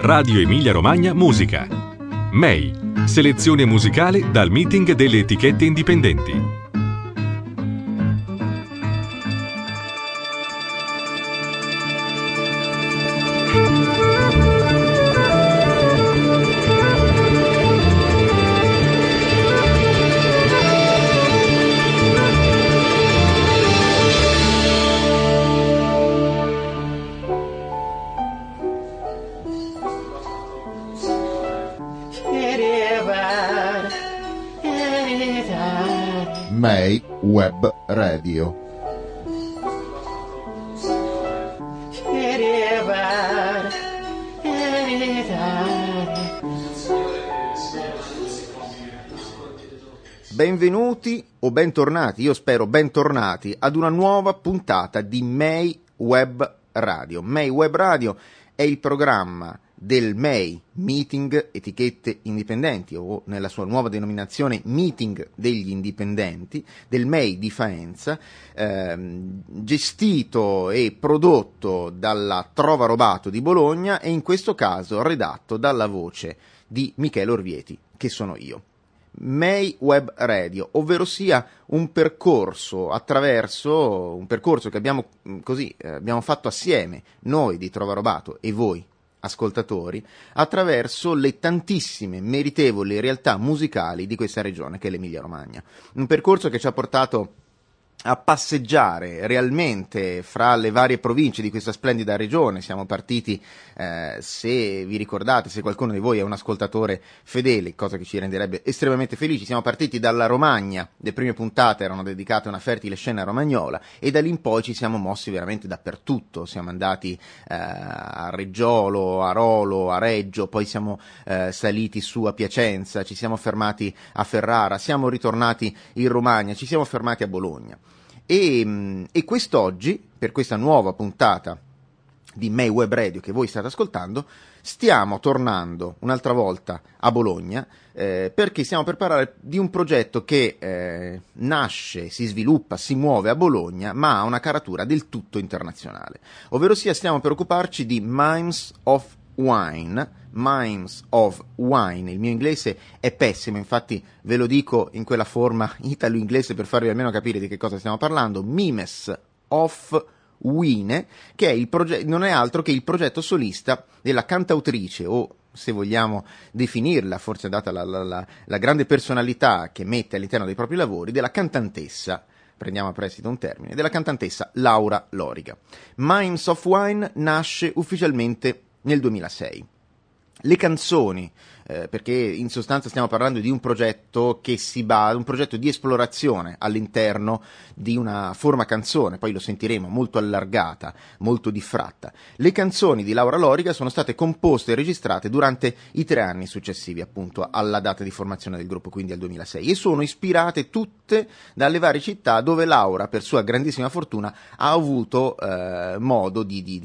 Radio Emilia Romagna Musica. MEI, selezione musicale dal meeting delle etichette indipendenti. MEI Web Radio. Benvenuti o bentornati, io spero bentornati, ad una nuova puntata di MEI Web Radio. MEI Web Radio è il programma del MEI, Meeting Etichette Indipendenti, o nella sua nuova denominazione Meeting degli Indipendenti, del MEI di Faenza, gestito e prodotto dalla Trova Robato di Bologna e in questo caso redatto dalla voce di Michele Orvieti, che sono io. MEI Web Radio, ovvero sia un percorso che abbiamo fatto assieme, noi di Trova Robato e voi ascoltatori, attraverso le tantissime meritevoli realtà musicali di questa regione che è l'Emilia Romagna. Un percorso che ci ha portato a passeggiare realmente fra le varie province di questa splendida regione. Siamo partiti, se vi ricordate, se qualcuno di voi è un ascoltatore fedele, cosa che ci renderebbe estremamente felici, siamo partiti dalla Romagna, le prime puntate erano dedicate a una fertile scena romagnola e da lì in poi ci siamo mossi veramente dappertutto. Siamo andati a Reggiolo, a Rolo, a Reggio, poi siamo saliti su a Piacenza, ci siamo fermati a Ferrara, siamo ritornati in Romagna, ci siamo fermati a Bologna. E quest'oggi, per questa nuova puntata di MEI Web Radio che voi state ascoltando, stiamo tornando un'altra volta a Bologna perché stiamo per parlare di un progetto che nasce, si sviluppa, si muove a Bologna, ma ha una caratura del tutto internazionale. Ovvero sia, stiamo per occuparci di Mimes of Wine. Il mio inglese è pessimo, infatti ve lo dico in quella forma italo-inglese per farvi almeno capire di che cosa stiamo parlando. Mimes of Wine, che è non è altro che il progetto solista della cantautrice, o se vogliamo definirla, forse data la grande personalità che mette all'interno dei propri lavori, della cantantessa, prendiamo a prestito un termine, della cantantessa Laura Loriga. Mimes of Wine nasce ufficialmente nel 2006. Le canzoni, perché in sostanza stiamo parlando di un progetto un progetto di esplorazione all'interno di una forma canzone, poi lo sentiremo, molto allargata, molto diffratta. Le canzoni di Laura Loriga sono state composte e registrate durante i 3 anni successivi appunto alla data di formazione del gruppo, quindi al 2006, e sono ispirate tutte dalle varie città dove Laura, per sua grandissima fortuna, ha avuto modo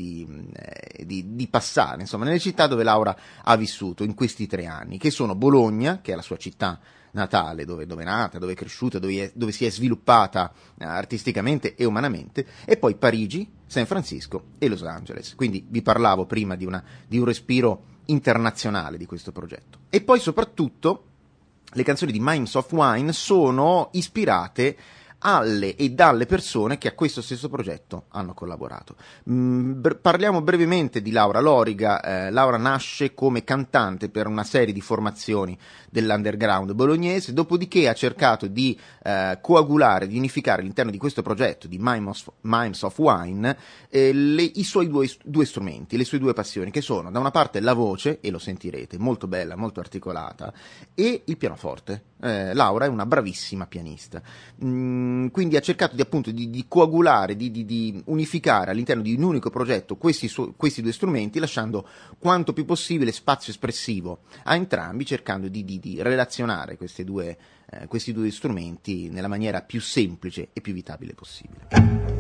di passare, insomma, nelle città dove Laura ha vissuto in questi 3 anni, che sono Bologna, che è la sua città natale, dove è nata, dove è cresciuta, dove si è sviluppata artisticamente e umanamente, e poi Parigi, San Francisco e Los Angeles. Quindi vi parlavo prima di un respiro internazionale di questo progetto. E poi soprattutto le canzoni di Mimes of Wine sono ispirate alle e dalle persone che a questo stesso progetto hanno collaborato. Parliamo brevemente di Laura Loriga. Laura nasce come cantante per una serie di formazioni dell'underground bolognese, dopodiché ha cercato di coagulare, di unificare all'interno di questo progetto di Mimes of Wine i suoi due strumenti, le sue due passioni, che sono da una parte la voce, e lo sentirete, molto bella, molto articolata, e il pianoforte. Laura è una bravissima pianista. Quindi ha cercato di coagulare, di unificare all'interno di un unico progetto questi due strumenti, lasciando quanto più possibile spazio espressivo a entrambi, cercando di relazionare questi due strumenti nella maniera più semplice e più evitabile possibile.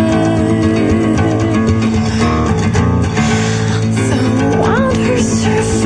Surf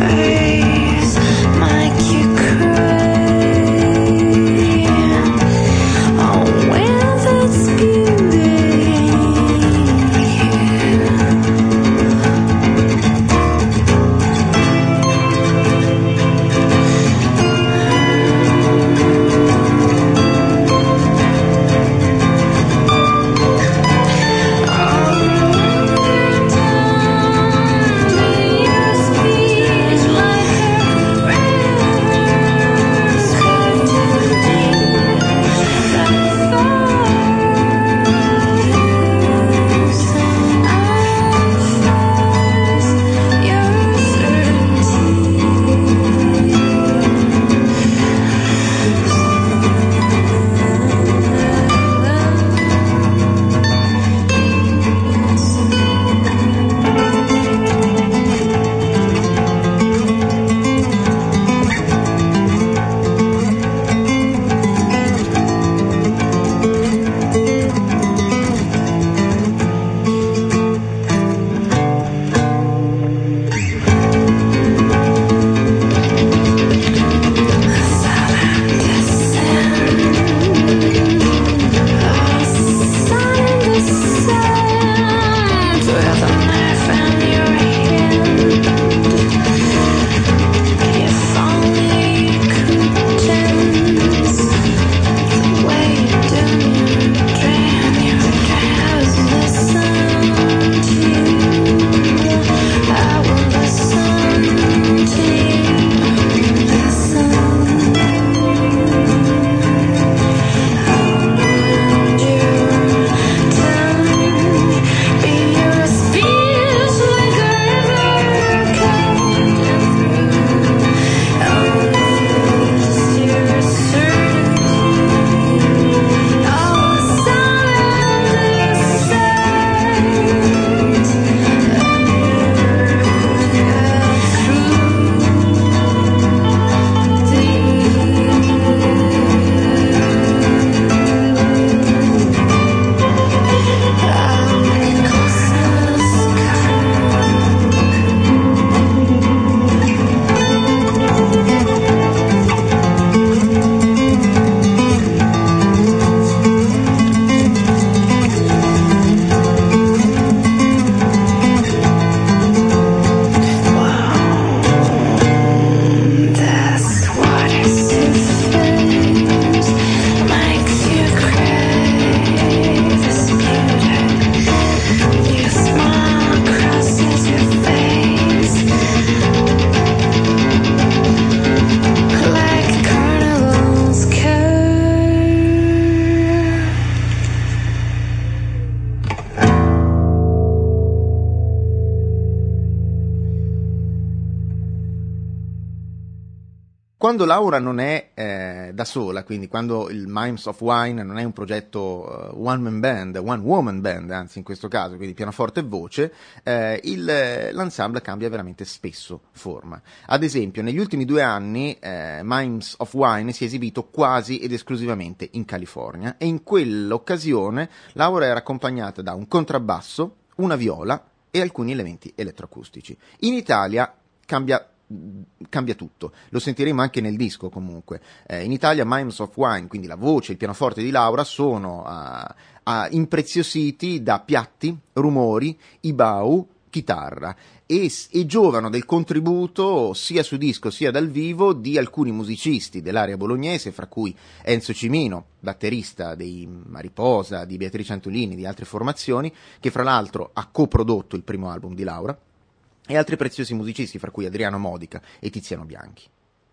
Quando Laura non è da sola, quindi quando il Mimes of Wine non è un progetto one woman band, anzi in questo caso, quindi pianoforte e voce, l'ensemble cambia veramente spesso forma. Ad esempio, negli ultimi 2 anni Mimes of Wine si è esibito quasi ed esclusivamente in California, e in quell'occasione Laura era accompagnata da un contrabbasso, una viola e alcuni elementi elettroacustici. In Italia cambia tutto, lo sentiremo anche nel disco comunque. In Italia Mimes of Wine, quindi la voce e il pianoforte di Laura, sono impreziositi da piatti, rumori, ibau, chitarra, e giovano del contributo sia su disco sia dal vivo di alcuni musicisti dell'area bolognese, fra cui Enzo Cimino, batterista dei Mariposa, di Beatrice Antolini, di altre formazioni, che fra l'altro ha coprodotto il primo album di Laura, e altri preziosi musicisti, fra cui Adriano Modica e Tiziano Bianchi.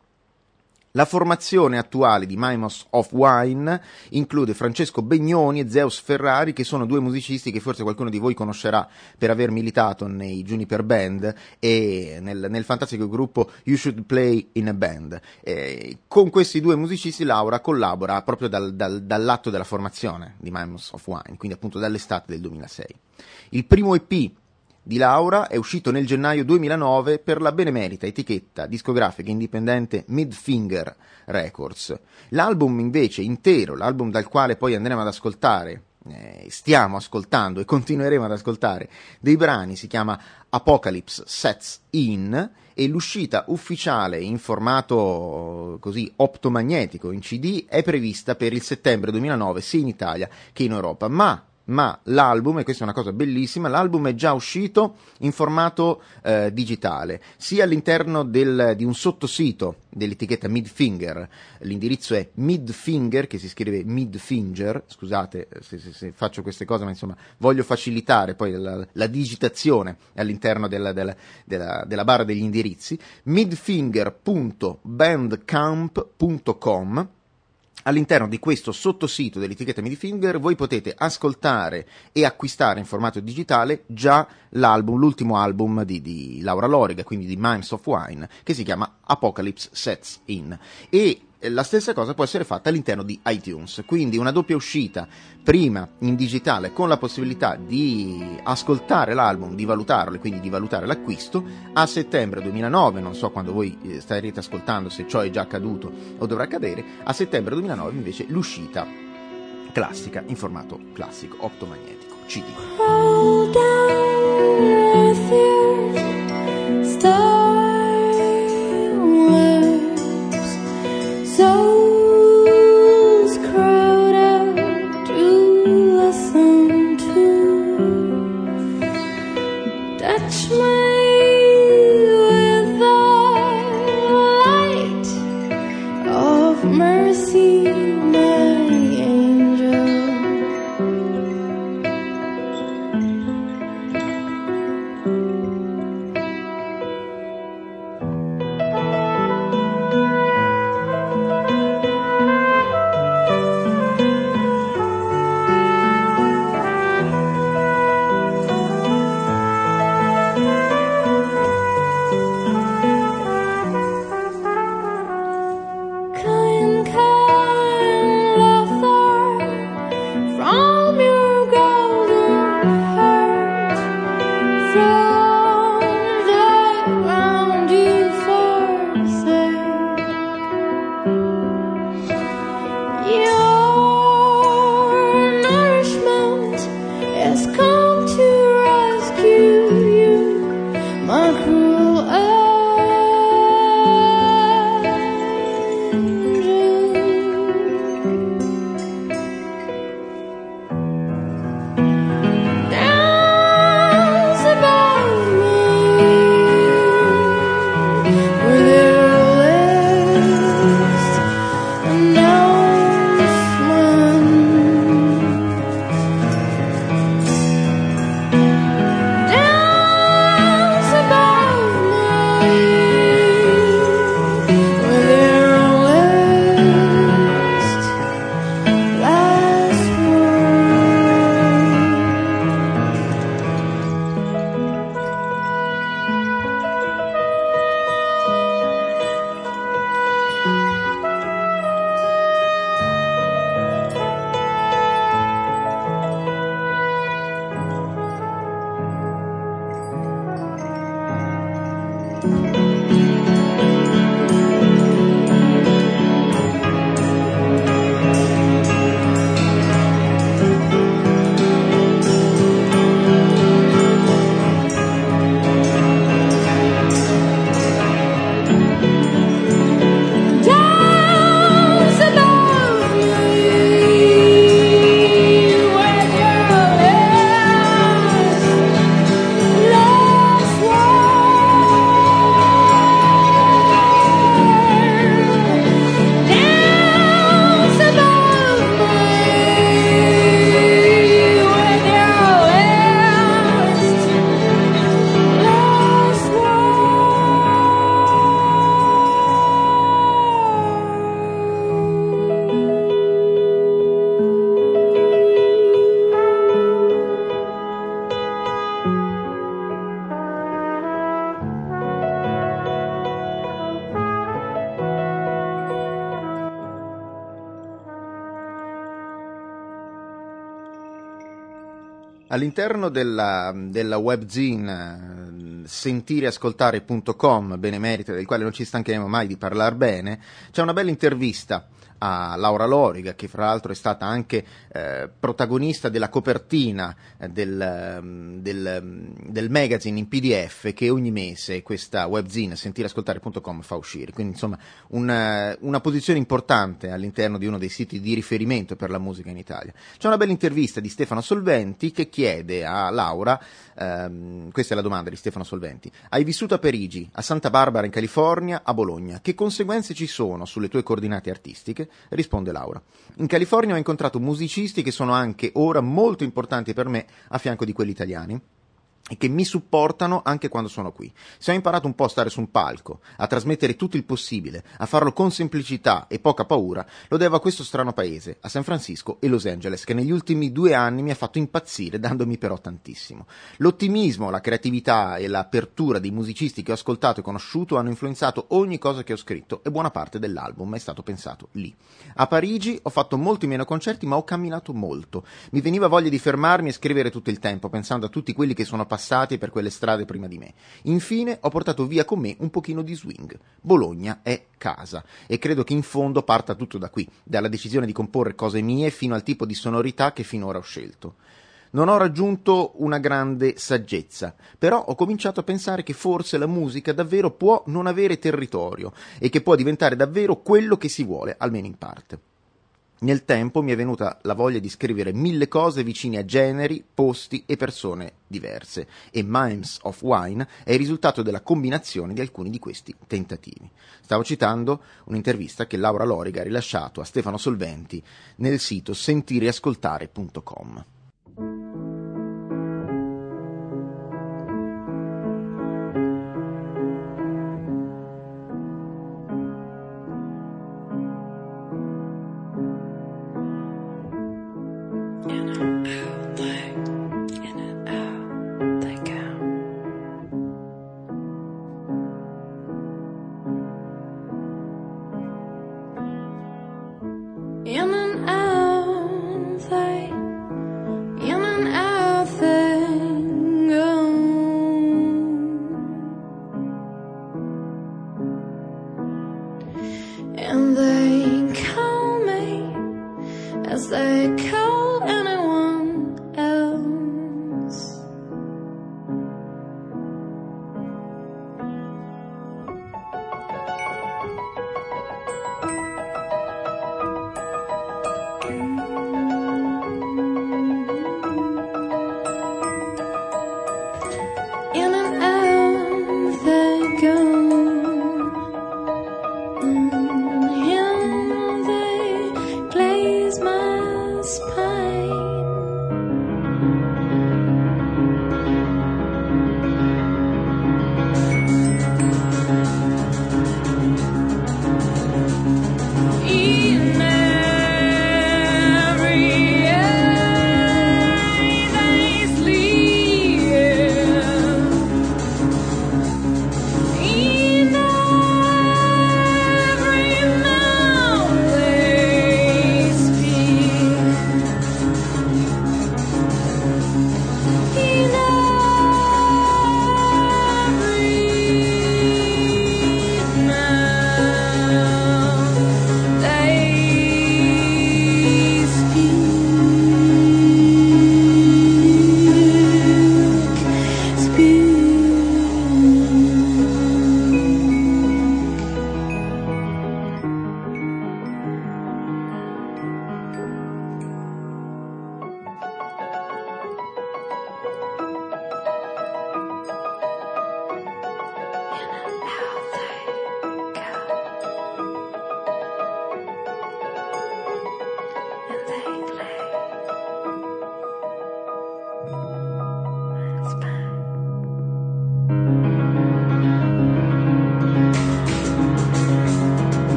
La formazione attuale di Mimes of Wine include Francesco Begnoni e Zeus Ferrari, che sono 2 musicisti che forse qualcuno di voi conoscerà per aver militato nei Juniper Band e nel fantastico gruppo You Should Play in a Band. Con questi 2 musicisti Laura collabora proprio dall'atto della formazione di Mimes of Wine, quindi appunto dall'estate del 2006. Il primo EP di Laura è uscito nel gennaio 2009 per la benemerita etichetta discografica indipendente Midfinger Records. L'album invece intero, l'album dal quale poi andremo ad ascoltare, stiamo ascoltando e continueremo ad ascoltare dei brani, si chiama Apocalypse Sets In, e l'uscita ufficiale in formato così optomagnetico in CD è prevista per il settembre 2009 sia in Italia che in Europa, ma l'album, e questa è una cosa bellissima, l'album è già uscito in formato digitale, sia all'interno di un sottosito dell'etichetta Midfinger. L'indirizzo è Midfinger, che si scrive Midfinger, scusate se faccio queste cose, ma insomma voglio facilitare poi la digitazione all'interno della barra degli indirizzi, midfinger.bandcamp.com. All'interno di questo sottosito dell'etichetta Midfinger voi potete ascoltare e acquistare in formato digitale già l'ultimo album di Laura Loriga, quindi di Mimes of Wine, che si chiama Apocalypse Sets In. E la stessa cosa può essere fatta all'interno di iTunes, quindi una doppia uscita, prima in digitale con la possibilità di ascoltare l'album, di valutarlo e quindi di valutare l'acquisto. A settembre 2009, non so quando voi starete ascoltando, se ciò è già accaduto o dovrà accadere, a settembre 2009 invece l'uscita classica in formato classico optomagnetico CD. Roll down with your souls crowd out to listen to touch with the light of mercy, my angel. All'interno della webzine sentireascoltare.com, benemerita del quale non ci stancheremo mai di parlare bene, c'è una bella intervista a Laura Loriga, che fra l'altro è stata anche protagonista della copertina del magazine in PDF che ogni mese questa webzine sentireascoltare.com fa uscire, quindi insomma una posizione importante all'interno di uno dei siti di riferimento per la musica in Italia. C'è una bella intervista di Stefano Solventi che chiede a Laura, questa è la domanda di Stefano Solventi: hai vissuto a Parigi, a Santa Barbara in California, a Bologna, che conseguenze ci sono sulle tue coordinate artistiche? Risponde Laura: in California ho incontrato musicisti che sono anche ora molto importanti per me a fianco di quelli italiani e che mi supportano anche quando sono qui. Se ho imparato un po' a stare su un palco, a trasmettere tutto il possibile, a farlo con semplicità e poca paura, lo devo a questo strano paese, a San Francisco e Los Angeles, che negli ultimi 2 anni mi ha fatto impazzire, dandomi però tantissimo. L'ottimismo, la creatività e l'apertura dei musicisti che ho ascoltato e conosciuto hanno influenzato ogni cosa che ho scritto e buona parte dell'album è stato pensato lì. A Parigi ho fatto molti meno concerti, ma ho camminato molto. Mi veniva voglia di fermarmi e scrivere tutto il tempo, pensando a tutti quelli che sono passati per quelle strade prima di me. Infine ho portato via con me un pochino di swing. Bologna è casa e credo che in fondo parta tutto da qui, dalla decisione di comporre cose mie fino al tipo di sonorità che finora ho scelto. Non ho raggiunto una grande saggezza, però ho cominciato a pensare che forse la musica davvero può non avere territorio e che può diventare davvero quello che si vuole, almeno in parte. Nel tempo mi è venuta la voglia di scrivere 1000 cose vicine a generi, posti e persone diverse, e Mimes of Wine è il risultato della combinazione di alcuni di questi tentativi. Stavo citando un'intervista che Laura Loriga ha rilasciato a Stefano Solventi nel sito sentireascoltare.com.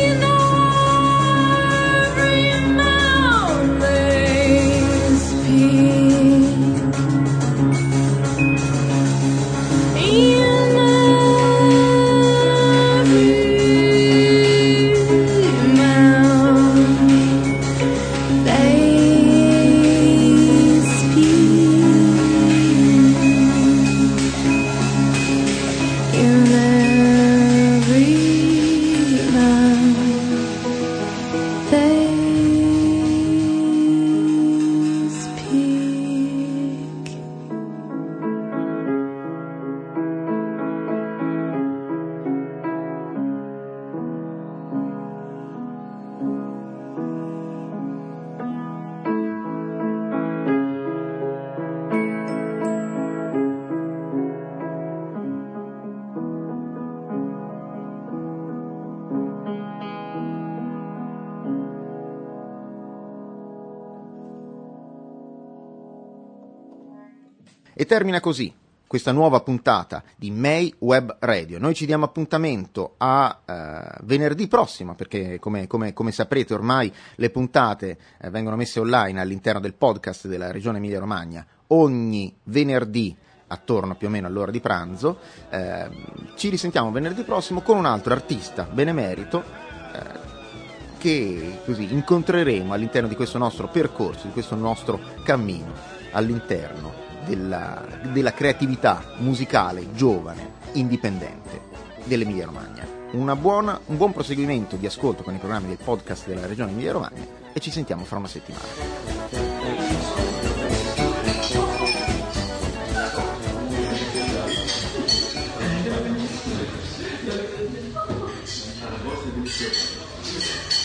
Peace. E termina così questa nuova puntata di May Web Radio. Noi ci diamo appuntamento a venerdì prossimo, perché come saprete ormai le puntate vengono messe online all'interno del podcast della Regione Emilia-Romagna ogni venerdì attorno più o meno all'ora di pranzo. Ci risentiamo venerdì prossimo con un altro artista benemerito che così incontreremo all'interno di questo nostro percorso, di questo nostro cammino all'interno della creatività musicale giovane, indipendente dell'Emilia Romagna. Un buon proseguimento di ascolto con i programmi del podcast della Regione Emilia Romagna e ci sentiamo fra una settimana.